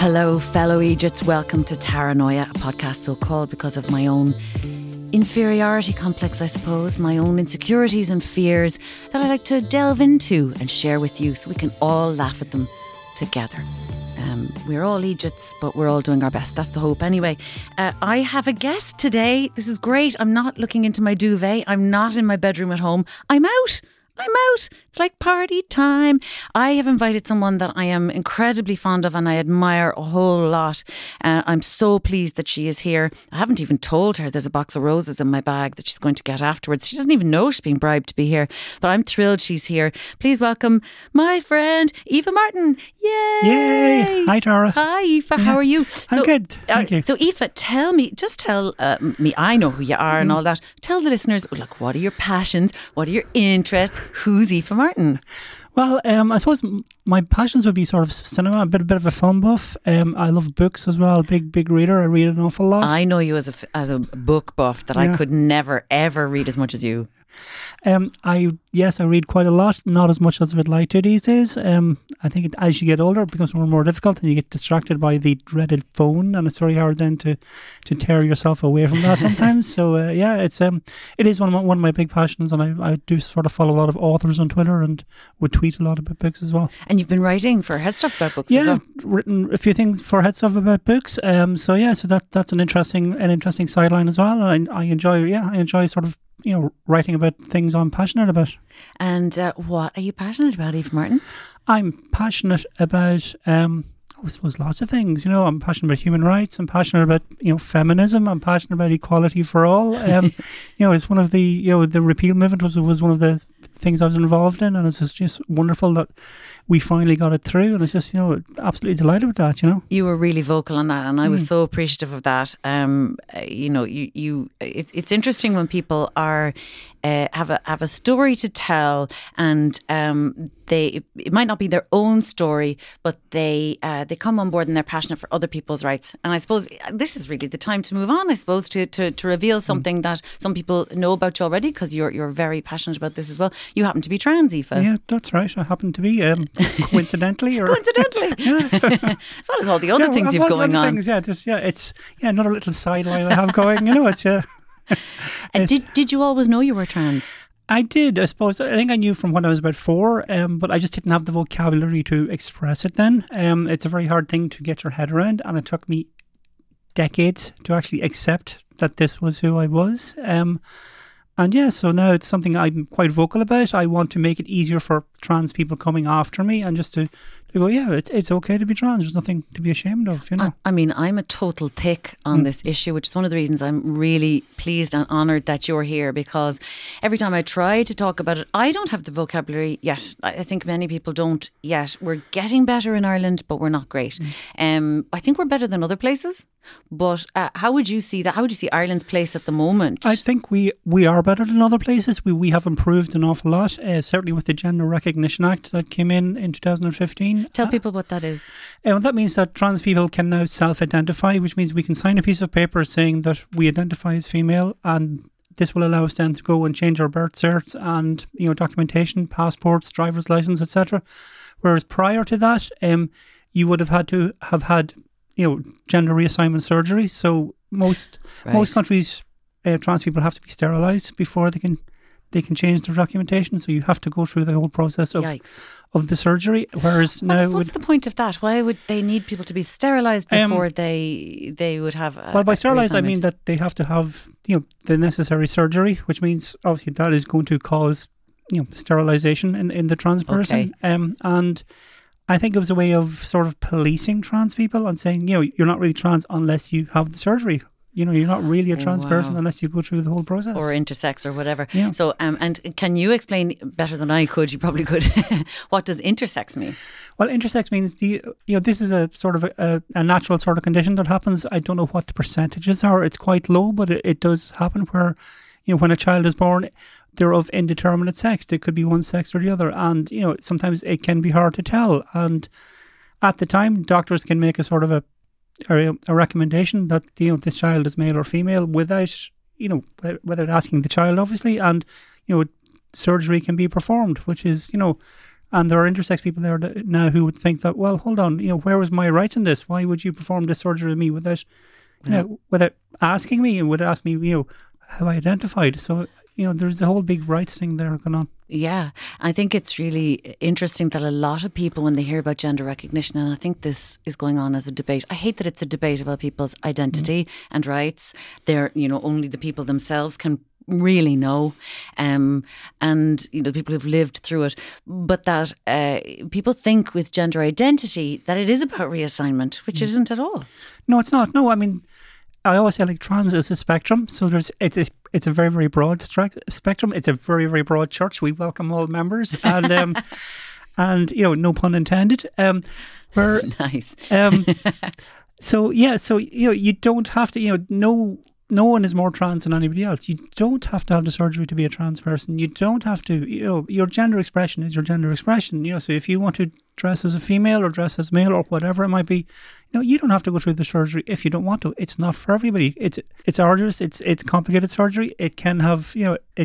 Hello, fellow Egypts. Welcome to Taranoia, a podcast so called because of my own inferiority complex, I suppose, my own insecurities and fears that I like to delve into and share with you so we can all laugh at them together. We're all Egypts, but we're all doing our best. That's the hope anyway. I have a guest today. This is great. I'm not looking into my duvet. I'm not in my bedroom at home. I'm out. It's like party time. I have invited someone that I am incredibly fond of and I admire a whole lot. I'm so pleased that she is here. I haven't even told her there's a box of roses in my bag that she's going to get afterwards. She doesn't even know she's being bribed to be here, but I'm thrilled she's here. Please welcome my friend, Aoife Martin. Yay! Hi, Tara. Hi, Aoife. How are you? I'm good. Thank you. So, Aoife, tell me, me, I know who you are and all that. Tell the listeners, look, what are your passions? What are your interests? Who's Aoife Martin? Well, I suppose my passions would be sort of cinema, a bit of a film buff. I love books as well. Big reader. I read an awful lot. I know you as a book buff that I could never ever read as much as you. I read quite a lot, not as much as I would like to these days. I think as you get older, it becomes more difficult, and you get distracted by the dreaded phone, and it's very hard then to tear yourself away from that sometimes. So it is one of my big passions, and I do sort of follow a lot of authors on Twitter and would tweet a lot about books as well. And you've been writing for Headstuff about books as well. Yeah, written a few things for Headstuff about books. So that's an interesting sideline as well. And I enjoy sort of writing about things I'm passionate about. And what are you passionate about, Aoife Martin? I'm passionate about, I suppose, lots of things. I'm passionate about human rights. I'm passionate about, feminism. I'm passionate about equality for all. It's one of the, the repeal movement was one of the things I was involved in, and it's just wonderful that we finally got it through, and it's just absolutely delighted with that. You were really vocal on that, and I was so appreciative of that. It's interesting when people are have a story to tell, and it might not be their own story, but they come on board and they're passionate for other people's rights. And I suppose this is really the time to move on. I suppose to reveal something that some people know about you already, because you're very passionate about this as well. You happen to be trans, Aoife. Yeah, that's right. I happen to be coincidentally, as well as all the other things you've going on. Things, it's another little sideline I have going. It's And did you always know you were trans? I did, I suppose. I think I knew from when I was about 4, but I just didn't have the vocabulary to express it then. It's a very hard thing to get your head around, and it took me decades to actually accept that this was who I was. So now it's something I'm quite vocal about. I want to make it easier for trans people coming after me, and just to go, it's okay to be trans. There's nothing to be ashamed of, I mean, I'm a total thick on this issue, which is one of the reasons I'm really pleased and honoured that you're here, because every time I try to talk about it, I don't have the vocabulary yet. I think many people don't yet. We're getting better in Ireland, but we're not great. I think we're better than other places. But how would you see that? How would you see Ireland's place at the moment? I think we are better than other places. We have improved an awful lot, certainly with the Gender Recognition Act that came in 2015. Tell people what that is. That means that trans people can now self-identify, which means we can sign a piece of paper saying that we identify as female, and this will allow us then to go and change our birth certs and documentation, passports, driver's license, etc. Whereas prior to that, you would have had to have had gender reassignment surgery. So most countries, trans people have to be sterilised before they can change their documentation. So you have to go through the whole process of the surgery. Whereas what's the point of that? Why would they need people to be sterilised before they would have? By sterilised I mean that they have to have the necessary surgery, which means obviously that is going to cause sterilisation in the trans person. And I think it was a way of sort of policing trans people and saying, you're not really trans unless you have the surgery. You're not really a trans person unless you go through the whole process. Or intersex or whatever. Yeah. So, and can you explain better than I could? You probably could. What does intersex mean? Well, intersex means this is a sort of a natural sort of condition that happens. I don't know what the percentages are. It's quite low, but it does happen where, when a child is born, they're of indeterminate sex. They could be one sex or the other. And, sometimes it can be hard to tell. And at the time, doctors can make a sort of a recommendation that, this child is male or female without asking the child, obviously. And, surgery can be performed, which is, And there are intersex people there now who would think that, well, hold on, where was my rights in this? Why would you perform this surgery on me without asking me, and would ask me, how I identified? So, there's a whole big rights thing there going on. Yeah, I think it's really interesting that a lot of people, when they hear about gender recognition, and I think this is going on as a debate. I hate that it's a debate about people's identity and rights. They're, only the people themselves can really know, and people who've lived through it, but that people think with gender identity that it is about reassignment, which isn't at all. No, it's not. No, I mean, I always say trans is a spectrum, so it's a very, very broad spectrum. It's a very, very broad church. We welcome all members, and and no pun intended. Nice. So you don't have to no one is more trans than anybody else. You don't have to have the surgery to be a trans person. You don't have to, your gender expression is your gender expression. So if you want to dress as a female or dress as male or whatever it might be, you don't have to go through the surgery if you don't want to. It's not for everybody. It's arduous. It's complicated surgery. It can have,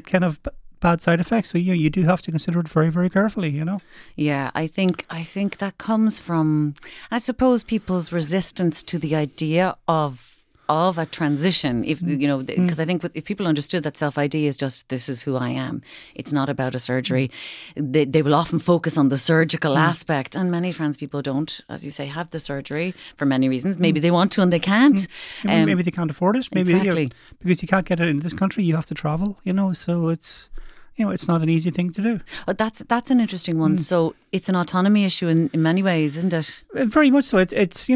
bad side effects. So you do have to consider it very, very carefully, Yeah, I think that comes from, I suppose, people's resistance to the idea of a transition, if because I think if people understood that self-ID is just, this is who I am, it's not about a surgery, they will often focus on the surgical aspect, and many trans people don't, as you say, have the surgery for many reasons. Maybe they want to and they can't. Maybe they can't afford it. Maybe exactly. Because you can't get it in this country, you have to travel. So it's it's not an easy thing to do. Well, that's an interesting one. So it's an autonomy issue in many ways, isn't it? Very much so. It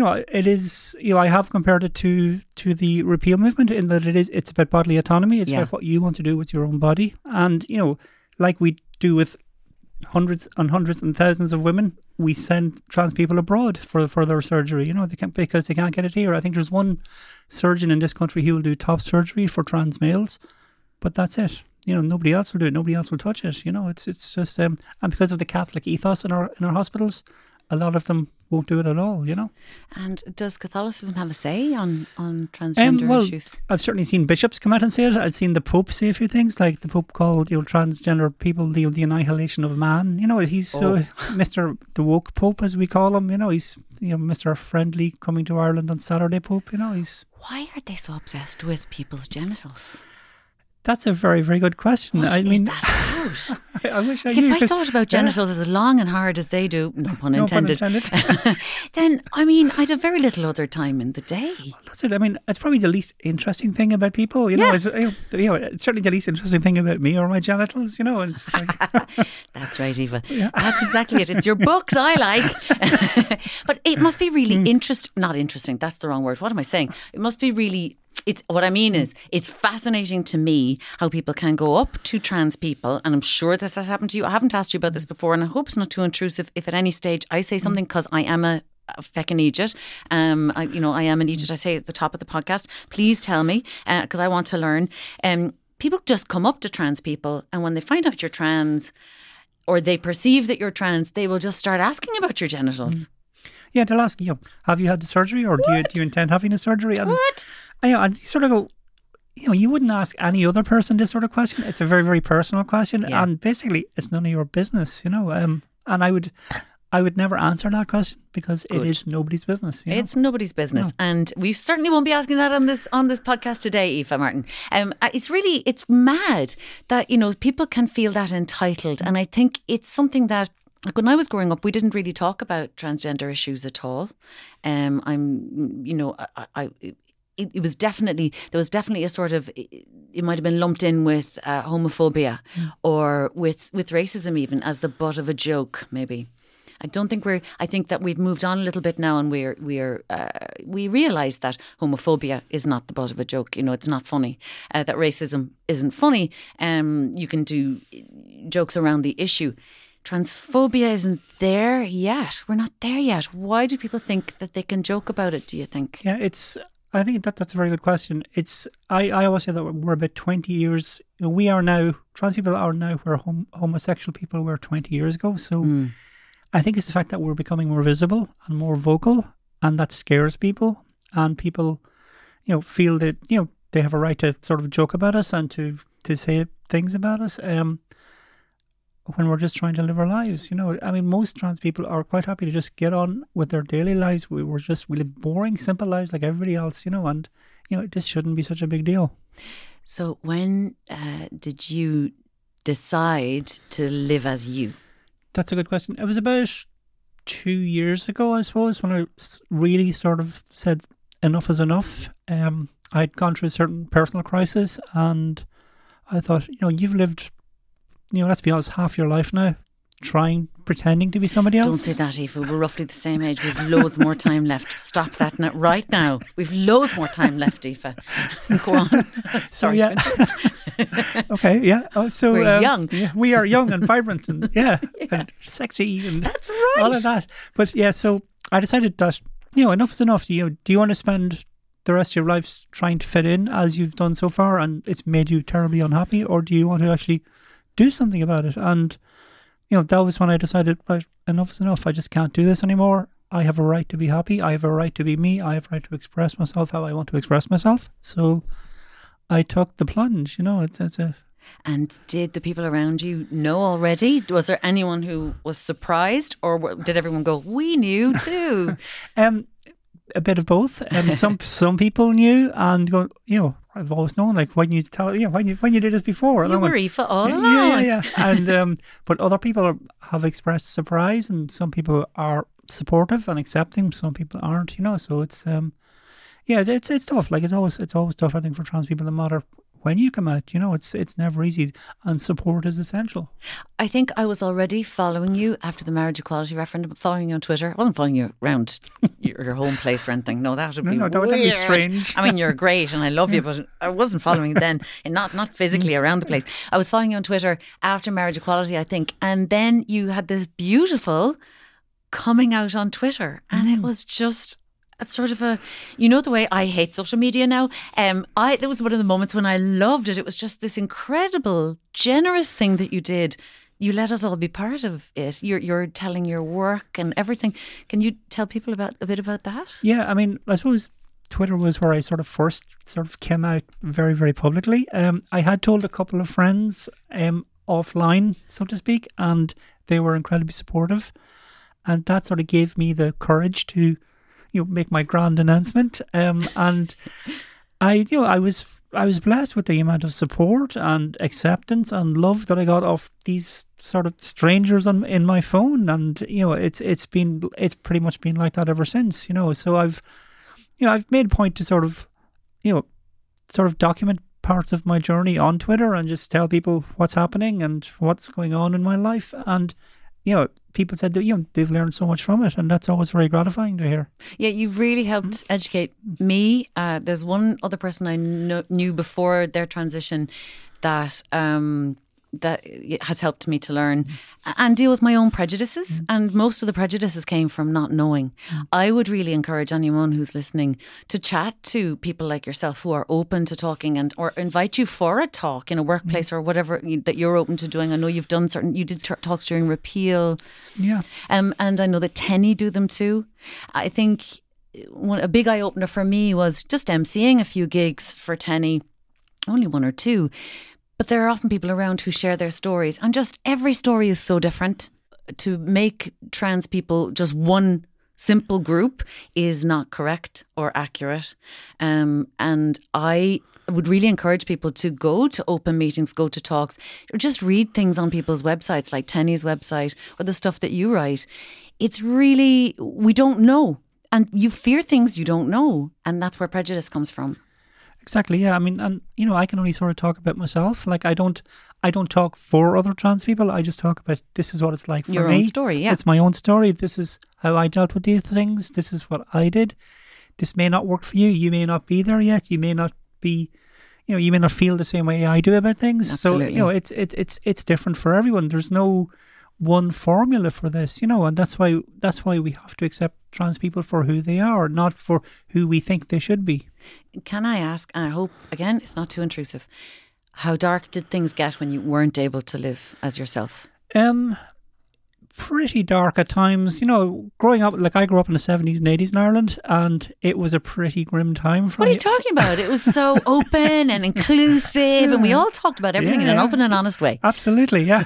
is. I have compared it to the repeal movement in that it's about bodily autonomy. It's about what you want to do with your own body, and like we do with hundreds and thousands of women, we send trans people abroad for their surgery. Because they can't get it here. I think there's one surgeon in this country who will do top surgery for trans males, but that's it. Nobody else will do it. Nobody else will touch it. It's just and because of the Catholic ethos in our hospitals, a lot of them won't do it at all. And does Catholicism have a say on transgender issues? I've certainly seen bishops come out and say it. I've seen the Pope say a few things, like the Pope called transgender people the annihilation of man. He's Mr. the woke Pope, as we call him. He's Mr. Friendly coming to Ireland on Saturday Pope. He's. Why are they so obsessed with people's genitals? That's a very, very good question. What is that about? I wish I knew. If I thought about genitals as long and hard as they do, no pun intended, then, I'd have very little other time in the day. Well, that's it. It's probably the least interesting thing about people. It's certainly the least interesting thing about me or my genitals. It's like That's right, Eva. Yeah. That's exactly it. It's your books I like. But it must be really not interesting. That's the wrong word. What am I saying? It must be really... what I mean is, it's fascinating to me how people can go up to trans people, and I'm sure this has happened to you. I haven't asked you about this before, and I hope it's not too intrusive if at any stage I say something, because I am a feckin' Egypt. I am an Egypt. I say at the top of the podcast, please tell me, because I want to learn. People just come up to trans people, and when they find out you're trans, or they perceive that you're trans, they will just start asking about your genitals. Yeah, they'll ask you, have you had the surgery, or do you intend having a surgery? And what? And you sort of go, you wouldn't ask any other person this sort of question. It's a very, very personal question, and basically, it's none of your business. And I would never answer that question, because it is nobody's business. It's nobody's business, no. And we certainly won't be asking that on this podcast today, Aoife Martin. It's mad that people can feel that entitled, and I think it's something that. Like when I was growing up, we didn't really talk about transgender issues at all. It was definitely, there was definitely a sort of, it might have been lumped in with homophobia or with racism even, as the butt of a joke, maybe. I think that we've moved on a little bit now, and we realise that homophobia is not the butt of a joke. It's not funny. That racism isn't funny. You can do jokes around the issue. Transphobia isn't there yet. We're not there yet. Why do people think that they can joke about it, do you think? Yeah, I think that's a very good question. I always say that we're about 20 years, trans people are now where homosexual people were 20 years ago. So I think it's the fact that we're becoming more visible and more vocal, and that scares people. And people, feel that, they have a right to sort of joke about us and to say things about us. when we're just trying to live our lives. I mean, most trans people are quite happy to just get on with their daily lives. We live boring, simple lives like everybody else, and this shouldn't be such a big deal. So when did you decide to live as you? That's a good question. It was about 2 years ago, I suppose, when I really sort of said enough is enough. I'd gone through a certain personal crisis, and I thought, you've lived, let's be honest, half your life now pretending to be somebody else. Don't say that, Aoife. We're roughly the same age. We've loads more time left. Stop that right now. We've loads more time left, Aoife. Go on. Sorry. So, yeah. Okay, yeah. So we're young. Yeah, we are young and vibrant and and sexy and that's right. All of that. But yeah, so I decided that enough is enough. Do you want to spend the rest of your life trying to fit in as you've done so far, and it's made you terribly unhappy, or do you want to actually do something about it? And that was when I decided, right, enough is enough. I just can't do this anymore. I have a right to be happy. I have a right to be me. I have a right to express myself how I want to express myself. So I took the plunge. It's a. And did the people around you know already? Was there anyone who was surprised, or did everyone go, "We knew too"? A bit of both. Some people knew and go, I've always known, like, why didn't you tell, when you did this before? You were Aoife all along. Yeah. And, but other people have expressed surprise, and some people are supportive and accepting, some people aren't, so it's, it's tough. Like, it's always tough, I think, for trans people, no matter when you come out, it's never easy, and support is essential. I think I was already following you after the marriage equality referendum, following you on Twitter. I wasn't following you around your home place or anything. No, that would be weird. That would be strange. I mean, you're great and I love you, but I wasn't following you then, and not physically around the place. I was following you on Twitter after marriage equality, I think, and then you had this beautiful coming out on Twitter, and it was just sort of the way I hate social media now. There was one of the moments when I loved it. It was just this incredible, generous thing that you did. You let us all be part of it. You're telling your work and everything. Can you tell people a bit about that? Yeah, I mean, I suppose Twitter was where I first came out very, very publicly. I had told a couple of friends offline, so to speak, and they were incredibly supportive. And that sort of gave me the courage to make my grand announcement. And I was blessed with the amount of support and acceptance and love that I got off these sort of strangers in my phone, and it's pretty much been like that ever since. So I've made a point to sort of document parts of my journey on Twitter and just tell people what's happening and what's going on in my life. And people said that they've learned so much from it, and that's always very gratifying to hear. Yeah, you've really helped educate me. There's one other person I knew before their transition that has helped me to learn and deal with my own prejudices. And most of the prejudices came from not knowing. I would really encourage anyone who's listening to chat to people like yourself who are open to talking, or invite you for a talk in a workplace or whatever that you're open to doing. I know you've done you did talks during repeal. Yeah. And I know that Tenny do them too. I think a big eye opener for me was just emceeing a few gigs for Tenny, only one or two. But there are often people around who share their stories, and just every story is so different. To make trans people just one simple group is not correct or accurate. And I would really encourage people to go to open meetings, go to talks, or just read things on people's websites, like Tenny's website or the stuff that you write. It's really, we don't know. And you fear things you don't know. And that's where prejudice comes from. Exactly, yeah. I mean, and I can only sort of talk about myself. Like, I don't talk for other trans people. I just talk about, this is what it's like for me. Your own story, yeah. It's my own story. This is how I dealt with these things. This is what I did. This may not work for you. You may not be there yet. You may not be, you may not feel the same way I do about things. Absolutely. So, it's different for everyone. There's no one formula for this, and that's why we have to accept trans people for who they are, not for who we think they should be. Can I ask, and I hope, again, it's not too intrusive, how dark did things get when you weren't able to live as yourself? pretty dark at times. Growing up, like I grew up in the 70s and 80s in Ireland, and it was a pretty grim time. What are you talking about? It was so open and inclusive, and we all talked about everything in an open and honest way. Absolutely, yeah.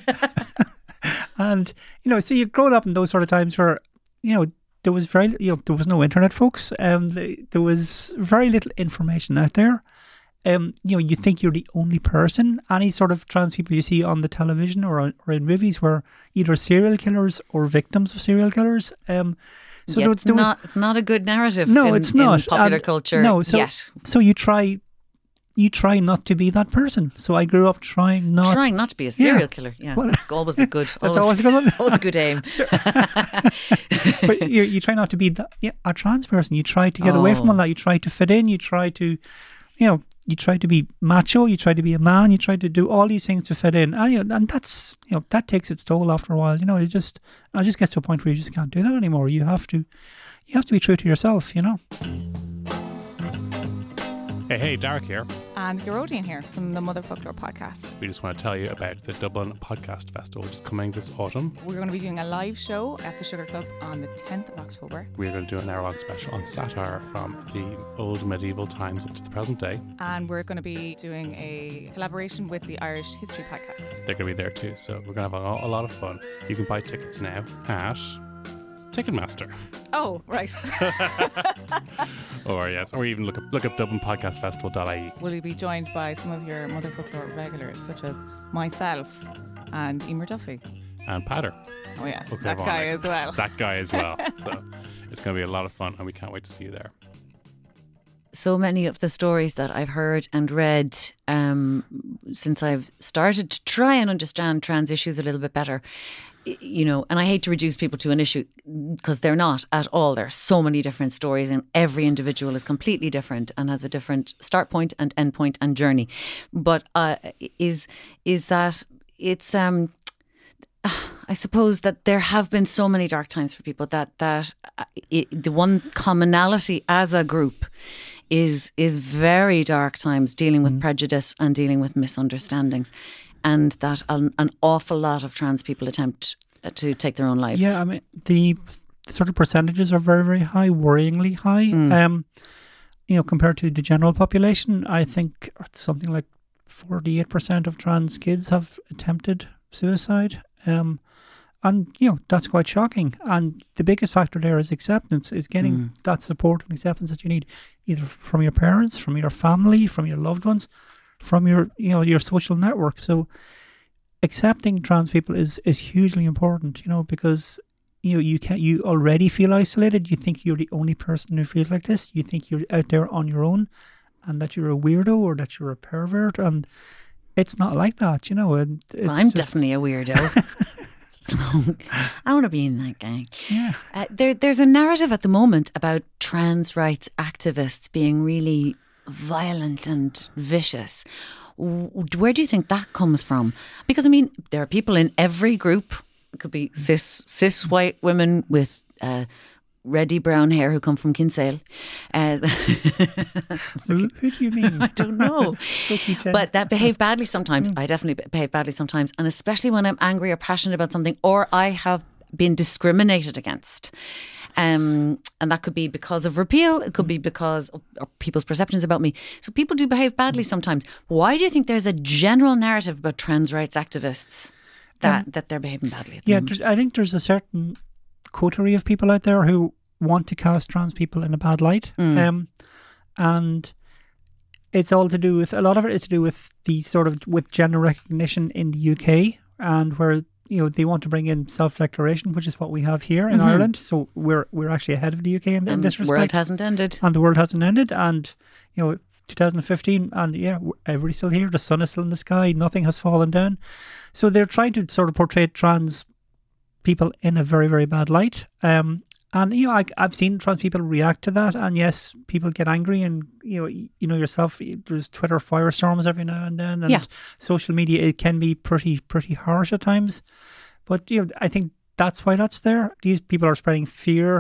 And, so you've grown up in those sort of times where, there was there was no internet, folks. There was very little information out there. You think you're the only person. Any sort of trans people you see on the television or in movies were either serial killers or victims of serial killers. So it's not a good narrative. No, it's not in popular culture. No, yet. So you try not to be that person. So I grew up trying not to be a serial killer. Yeah, that's always a good. That's always a good one. Always a good aim. But you try not to be a trans person. You try to get away from all that. You try to fit in. You try to, you try to be macho. You try to be a man. You try to do all these things to fit in, and that's that takes its toll after a while. It just gets to a point where you just can't do that anymore. You have to be true to yourself. Hey, Derek here. And Geraldine here from the Mother Folklore podcast. We just want to tell you about the Dublin Podcast Festival, which is coming this autumn. We're going to be doing a live show at the Sugar Club on the 10th of October. We're going to do an hour-long special on satire from the old medieval times up to the present day. And we're going to be doing a collaboration with the Irish History Podcast. They're going to be there too, so we're going to have a lot of fun. You can buy tickets now at Ticketmaster. Oh, right. or even look up DublinPodcastFestival.ie. Will you be joined by some of your Mother Folklore regulars, such as myself and Emer Duffy? And Patter. Oh yeah, that guy as well. That guy as well. So it's going to be a lot of fun, and we can't wait to see you there. So many of the stories that I've heard and read since I've started to try and understand trans issues a little bit better, and I hate to reduce people to an issue because they're not at all. There are so many different stories, and every individual is completely different and has a different start point and end point and journey. But is that it's I suppose that there have been so many dark times for people that the one commonality as a group is very dark times, dealing with prejudice and dealing with misunderstandings. And that an awful lot of trans people attempt to take their own lives. Yeah, I mean, the sort of percentages are very, very high, worryingly high. Compared to the general population, I think something like 48% of trans kids have attempted suicide. And, that's quite shocking. And the biggest factor there is acceptance, is getting that support and acceptance that you need, either from your parents, from your family, from your loved ones, from your social network. So accepting trans people is hugely important, because you already feel isolated. You think you're the only person who feels like this. You think you're out there on your own and that you're a weirdo or that you're a pervert, and it's not like that, and I'm definitely a weirdo. So I want to be in that gang. Yeah. There's a narrative at the moment about trans rights activists being really violent and vicious. Where do you think that comes from? Because, I mean, there are people in every group. It could be cis white women with reddy brown hair who come from Kinsale. Who do you mean? I don't know. But that behave badly sometimes. I definitely behave badly sometimes. And especially when I'm angry or passionate about something, or I have been discriminated against. And that could be because of repeal. It could be because of people's perceptions about me. So people do behave badly sometimes. Why do you think there's a general narrative about trans rights activists that they're behaving badly at the moment? I think there's a certain coterie of people out there who want to cast trans people in a bad light. And it's all to do with, a lot of it is to do with the sort of, with gender recognition in the UK, and where they want to bring in self-declaration, which is what we have here in Ireland. So we're actually ahead of the UK in this respect. The world hasn't ended. And the world hasn't ended. And 2015, and everybody's still here. The sun is still in the sky. Nothing has fallen down. So they're trying to sort of portray trans people in a very, very bad light. And I've seen trans people react to that, and yes, people get angry, and yourself, there's Twitter firestorms every now and then, and social media, it can be pretty harsh at times. But I think that's why that's there. These people are spreading fear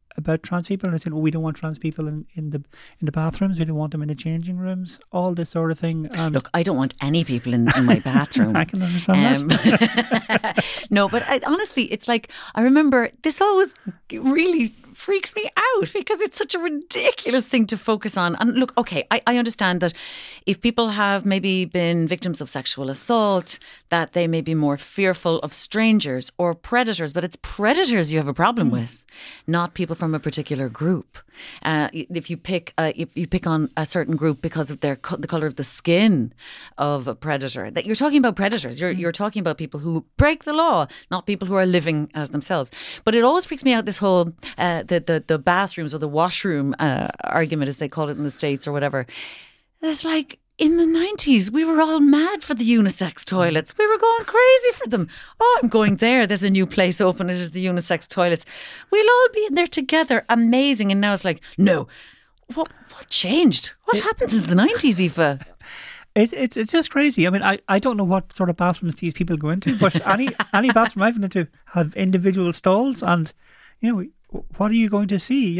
about trans people, and they're saying, "Oh, we don't want trans people in the bathrooms. We don't want them in the changing rooms." All this sort of thing. And Look, I don't want any people in my bathroom. I can understand that. No, but honestly, it's like, I remember this always really freaks me out because it's such a ridiculous thing to focus on. And look, okay, I understand that if people have maybe been victims of sexual assault, that they may be more fearful of strangers or predators, but it's predators you have a problem with, not people from a particular group. If you pick on a certain group because of the colour of the skin of a predator, that you're talking about predators. You're talking about people who break the law, not people who are living as themselves. But it always freaks me out, this whole the bathrooms or the washroom argument, as they call it in the States or whatever. It's like, in the 90s, we were all mad for the unisex toilets. We were going crazy for them. Oh, I'm going there. There's a new place open. It is the unisex toilets. We'll all be in there together. Amazing. And now it's like, no. What changed? What happened since the 90s, Aoife? It's just crazy. I mean, I don't know what sort of bathrooms these people go into, but any bathroom I've been into have individual stalls, and what are you going to see?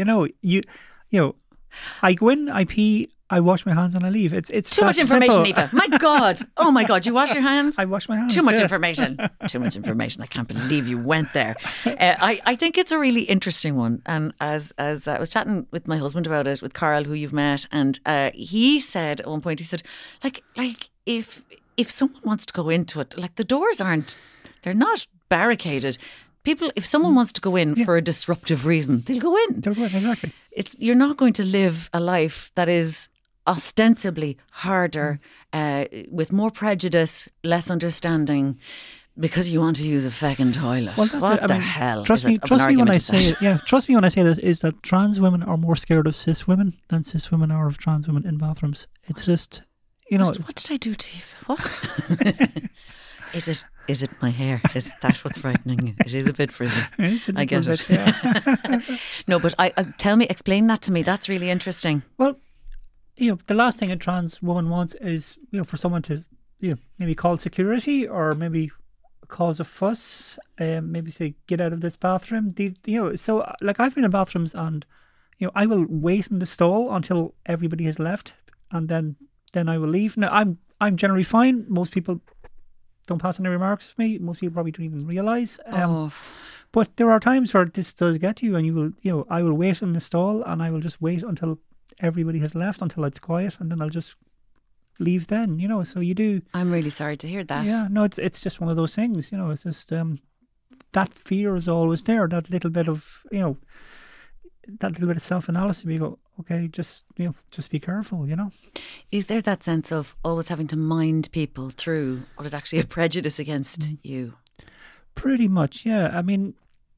I go in, I pee, I wash my hands, and I leave. It's too much information, Aoife. My God. Oh my God. You wash your hands? I wash my hands. Too much information. Too much information. I can't believe you went there. I think it's a really interesting one. And as I was chatting with my husband about it, with Carl, who you've met, and he said at one point, he said, like if someone wants to go into it, like the doors they're not barricaded. People, if someone wants to go in for a disruptive reason, they'll go in. They'll go in, exactly. You're not going to live a life that is ostensibly harder, with more prejudice, less understanding, because you want to use a feckin' toilet. Well, that's what it. the hell? Trust me when I say it. Yeah, trust me when I say this, is that trans women are more scared of cis women than cis women are of trans women in bathrooms. It's just, What did I do to you? What? Is it my hair? Is that what's frightening you? It is a bit frizzy. I get it. Yeah. No, but explain that to me. That's really interesting. Well, the last thing a trans woman wants is, for someone to, maybe call security or maybe cause a fuss, maybe say, get out of this bathroom. So like, I've been in bathrooms and, I will wait in the stall until everybody has left, and then I will leave. Now, I'm generally fine. Most people don't pass any remarks with me. Most people probably don't even realise. But there are times where this does get you, and you will, I will wait in the stall, and I will just wait until everybody has left, until it's quiet, and then I'll just leave then, so you do. I'm really sorry to hear that. Yeah, no, it's just one of those things, it's just that fear is always there, that little bit of, that little bit of self-analysis. You go, okay, just be careful, Is there that sense of always having to mind people through what is actually a prejudice against you? Pretty much, yeah. I mean,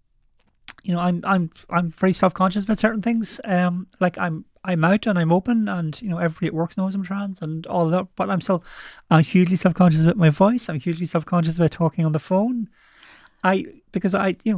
I'm very self-conscious about certain things. Like I'm out and I'm open, and everybody at work knows I'm trans and all of that. But I'm hugely self-conscious about my voice. I'm hugely self-conscious about talking on the phone. Because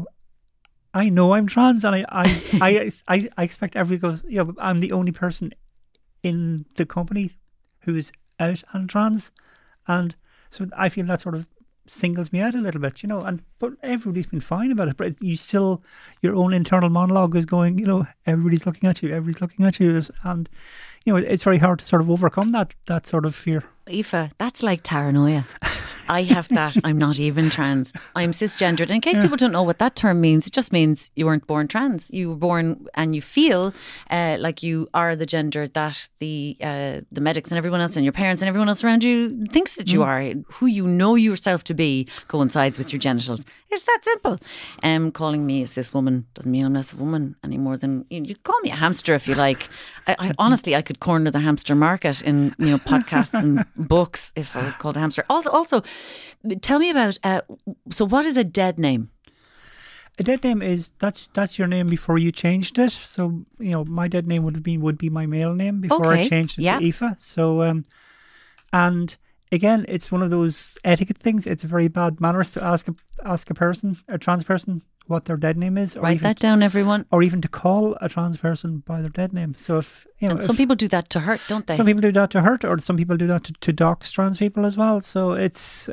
I know I'm trans, and I expect everybody goes, but I'm the only person in the company who is out and trans, and so I feel that sort of singles me out a little bit, but everybody's been fine about it. But you still, your own internal monologue is going, everybody's looking at you, and it's very hard to sort of overcome that sort of fear. Aoife, that's like paranoia. I have that. I'm not even trans. I'm cisgendered. And in case people don't know what that term means, it just means you weren't born trans. You were born and you feel like you are the gender that the medics and everyone else and your parents and everyone else around you thinks that you are. Who you know yourself to be coincides with your genitals. It's that simple. Calling me a cis woman doesn't mean I'm less of a woman any more than you call me a hamster if you like. I honestly, I could corner the hamster market in podcasts and books if I was called a hamster. Also, tell me about. So, what is a dead name? A dead name is that's your name before you changed it. So my dead name would be my male name before I changed it to Aoife. So, and again, it's one of those etiquette things. It's a very bad manners to ask a trans person, what their dead name is. Or Write that down, everyone. Or even to call a trans person by their dead name. So if and some people do that to hurt, don't they? Some people do that to hurt, or some people do that to dox trans people as well. So it's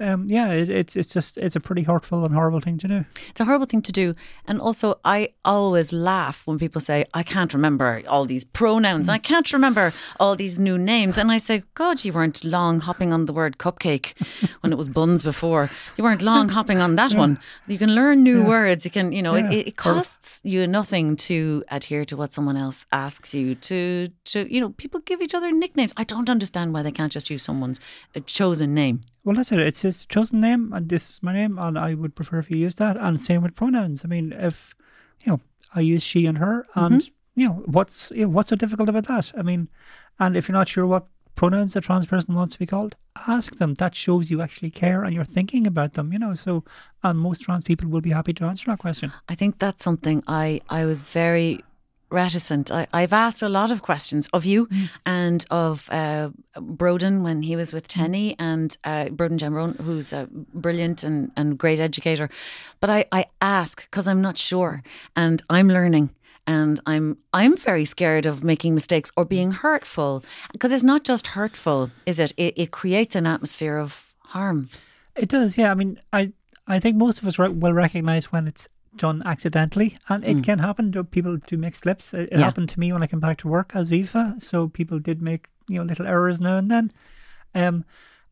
it's a pretty hurtful and horrible thing to do. It's a horrible thing to do. And also, I always laugh when people say, I can't remember all these pronouns. I can't remember all these new names. And I say, God, you weren't long hopping on the word cupcake when it was buns before. You weren't long hopping on that one. You can learn new words. You can, it costs you nothing to adhere to what someone else asks you to, people give each other nicknames. I don't understand why they can't just use someone's chosen name. Well, that's it. It's his chosen name, and this is my name, and I would prefer if you use that. And same with pronouns. I mean, if I use she and her, and what's so difficult about that? I mean, and if you're not sure what pronouns a trans person wants to be called, ask them. That shows you actually care and you're thinking about them. So, and most trans people will be happy to answer that question. I think that's something I was very reticent. I've asked a lot of questions of you and of Broden when he was with Tenny, and Broden Gemron, who's a brilliant and great educator. But I ask because I'm not sure, and I'm learning. And I'm very scared of making mistakes or being hurtful, because it's not just hurtful, is it? It creates an atmosphere of harm. It does, yeah. I mean, I think most of us will recognise when it's done accidentally, and it can happen to people to make slips. It happened to me when I came back to work as Aoife, so people did make little errors now and then, and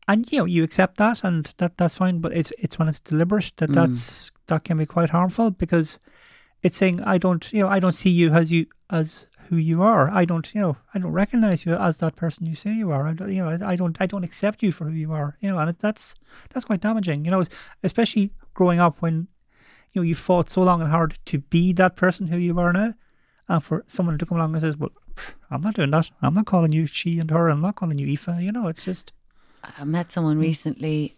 you accept that, and that's fine. But it's when it's deliberate that can be quite harmful, because it's saying I don't see you as who you are. I don't recognize you as that person you say you are. I don't accept you for who you are. And that's quite damaging. Especially growing up when you fought so long and hard to be that person who you are now, and for someone to come along and says, "Well, I'm not doing that. I'm not calling you she and her. I'm not calling you Aoife." It's just. I met someone recently.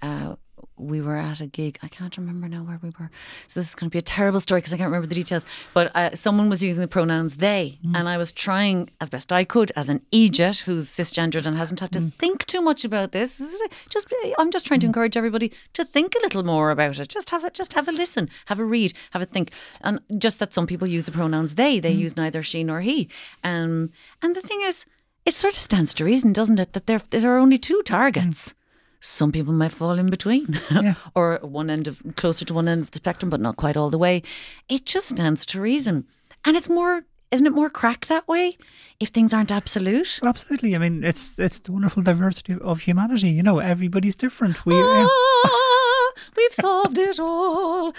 We were at a gig. I can't remember now where we were. So this is going to be a terrible story because I can't remember the details. But someone was using the pronouns they. And I was trying as best I could as an Egypt who's cisgendered and hasn't had to think too much about this. I'm just trying to encourage everybody to think a little more about it. Just have a listen, have a read, have a think. And just that some people use the pronouns they. They use neither she nor he. And the thing is, it sort of stands to reason, doesn't it, that there are only two targets. Some people might fall in between or closer to one end of the spectrum, but not quite all the way. It just stands to reason. And isn't it more crack that way if things aren't absolute? Well, absolutely. I mean, it's the wonderful diversity of humanity. Everybody's different. We've solved it all.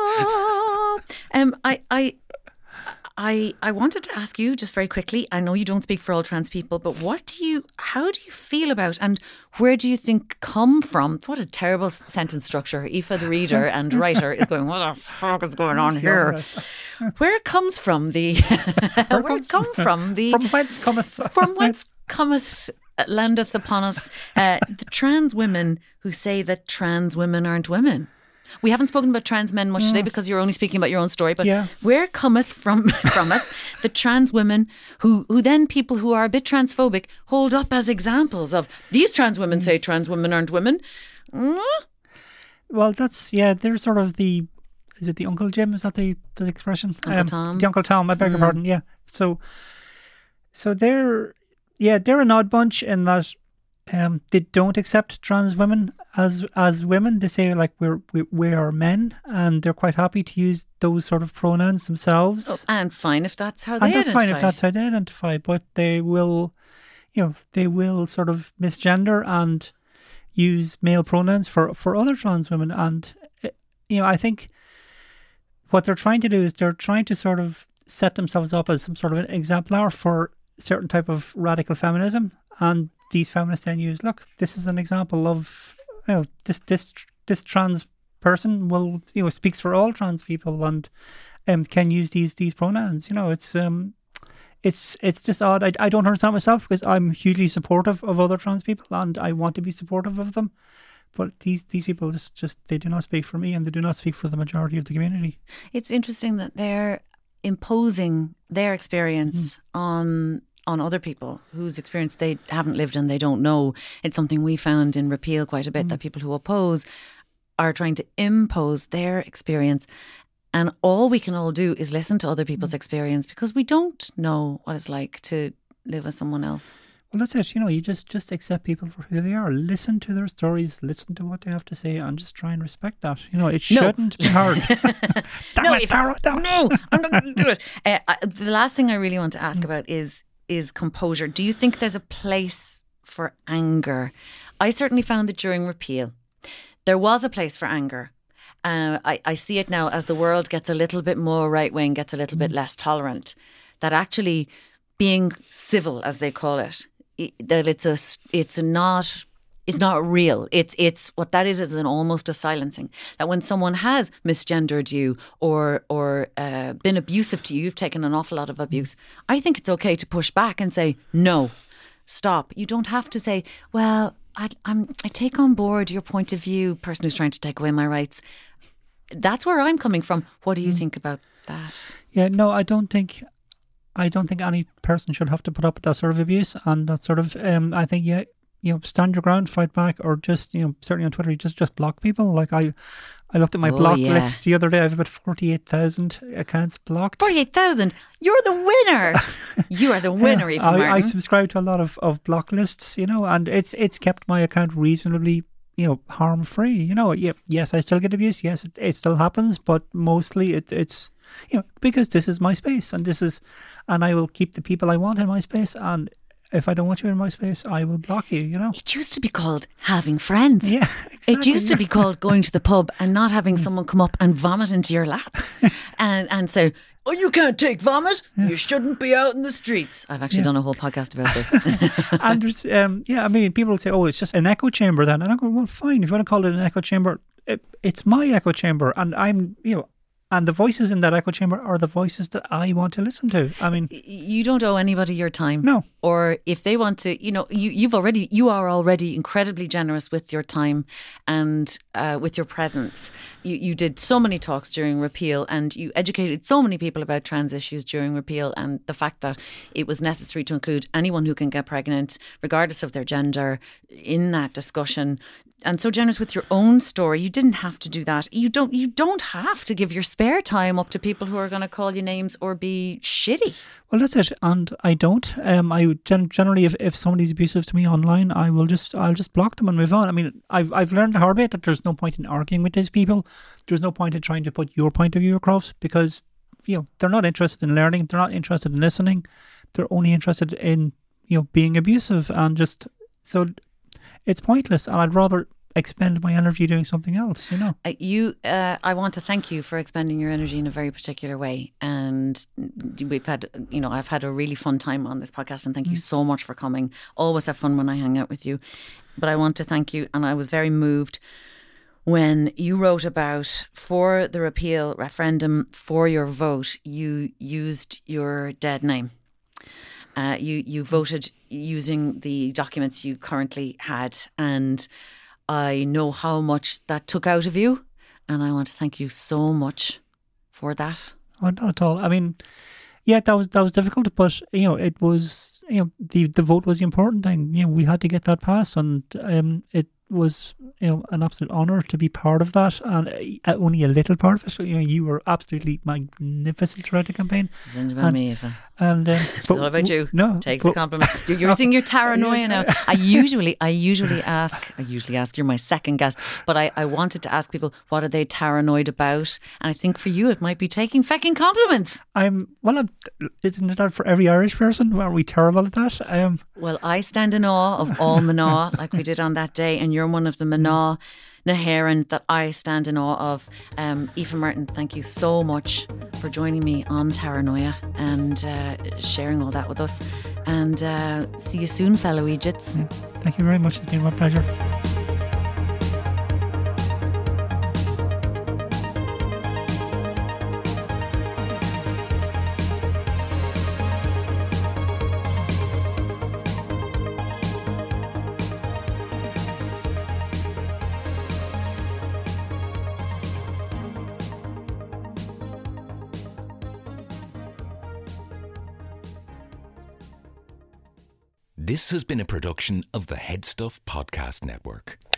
I wanted to ask you just very quickly, I know you don't speak for all trans people, but how do you feel about, and where do you think come from? What a terrible sentence structure. Aoife, the reader and writer, is going, what the fuck is going on here? Where it comes from From whence cometh? From whence cometh, landeth upon us, the trans women who say that trans women aren't women. We haven't spoken about trans men much today because you're only speaking about your own story, but where cometh from it the trans women who then people who are a bit transphobic hold up as examples of these trans women say trans women aren't women? Well, they're sort of is it the Uncle Jim? Is that the expression? Uncle Tom. The Uncle Tom, I beg your pardon, yeah. So they're an odd bunch in that they don't accept trans women as women. They say like we are men, and they're quite happy to use those sort of pronouns themselves. Oh, and fine if that's how they identify. And that's fine if that's how they identify. But they will sort of misgender and use male pronouns for other trans women. And I think what they're trying to do is they're trying to sort of set themselves up as some sort of an exemplar for a certain type of radical feminism. And these feminists then use, look, this is an example of this trans person will speaks for all trans people and can use these pronouns. It's just odd. I don't understand myself because I'm hugely supportive of other trans people and I want to be supportive of them. But these people just they do not speak for me, and they do not speak for the majority of the community. It's interesting that they're imposing their experience on other people whose experience they haven't lived and they don't know. It's something we found in Repeal quite a bit, that people who oppose are trying to impose their experience. And all we can all do is listen to other people's experience, because we don't know what it's like to live with someone else. Well, that's it. You just accept people for who they are. Listen to their stories. Listen to what they have to say, and just try and respect that. It shouldn't be hard. No, I'm not going to do it. The last thing I really want to ask about is composure. Do you think there's a place for anger? I certainly found that during repeal, there was a place for anger. I see it now as the world gets a little bit more right wing, gets a little bit less tolerant. That actually being civil, as they call it, that it's not real. It's what that is almost a silencing. That when someone has misgendered you or been abusive to you, you've taken an awful lot of abuse. I think it's okay to push back and say no, stop. You don't have to say, well, I take on board your point of view, person who's trying to take away my rights. That's where I'm coming from. What do you think about that? Yeah, no, I don't think any person should have to put up with that sort of abuse and that sort of. I think stand your ground, fight back, or just certainly on Twitter, you just block people. Like I looked at my block list the other day. I have about 48,000 accounts blocked. 48,000. You're the winner. You are the winner, Aoife Martin. I subscribe to a lot of block lists, and it's kept my account reasonably harm free. Yes, I still get abuse. Yes, it still happens, but mostly it's because this is my space, and I will keep the people I want in my space, and if I don't want you in my space, I will block you, It used to be called having friends. Yeah, exactly. It used to be called going to the pub and not having someone come up and vomit into your lap and say, oh, you can't take vomit. Yeah. You shouldn't be out in the streets. I've actually done a whole podcast about this. And there's, people will say, oh, it's just an echo chamber then. And I go, well, fine. If you want to call it an echo chamber, it's my echo chamber. And I'm, and the voices in that echo chamber are the voices that I want to listen to. I mean, you don't owe anybody your time. No. Or if they want to, you are already incredibly generous with your time and with your presence. You did so many talks during repeal, and you educated so many people about trans issues during repeal, and the fact that it was necessary to include anyone who can get pregnant, regardless of their gender, in that discussion. And so generous with your own story. You didn't have to do that. You don't have to give your spare time up to people who are going to call you names or be shitty. Well, that's it. And I don't. I generally, if somebody's abusive to me online, I'll just block them and move on. I mean, I've learned the hard way that there's no point in arguing with these people. There's no point in trying to put your point of view across, because they're not interested in learning. They're not interested in listening. They're only interested in being abusive, and just so. It's pointless, and I'd rather expend my energy doing something else, I want to thank you for expending your energy in a very particular way, and we've had, I've had a really fun time on this podcast, and thank you so much for coming. Always have fun when I hang out with you, but I want to thank you, and I was very moved when you wrote about, for the repeal referendum, for your vote, you used your dead name. You voted using the documents you currently had, and I know how much that took out of you, and I want to thank you so much for that. Oh, not at all. I mean, yeah, that was difficult, but it was the vote was the important thing. We had to get that passed, and it was an absolute honour to be part of that, and only a little part of it. You were absolutely magnificent throughout the campaign. It's about me, Aoife. And it's all about you. No, take the compliment. You're seeing your paranoia now. I usually ask. You're my second guest, but I wanted to ask people, what are they paranoid about? And I think for you, it might be taking fecking compliments. Isn't it that for every Irish person? Are we terrible at that? Well, I stand in awe of all Mná, like we did on that day, and you're one of the Mná na hÉireann that I stand in awe of. Aoife Martin, thank you so much for joining me on Paranoia and sharing all that with us. And see you soon, fellow Egypts. Yeah, thank you very much. It's been my pleasure. This has been a production of the Headstuff Podcast Network.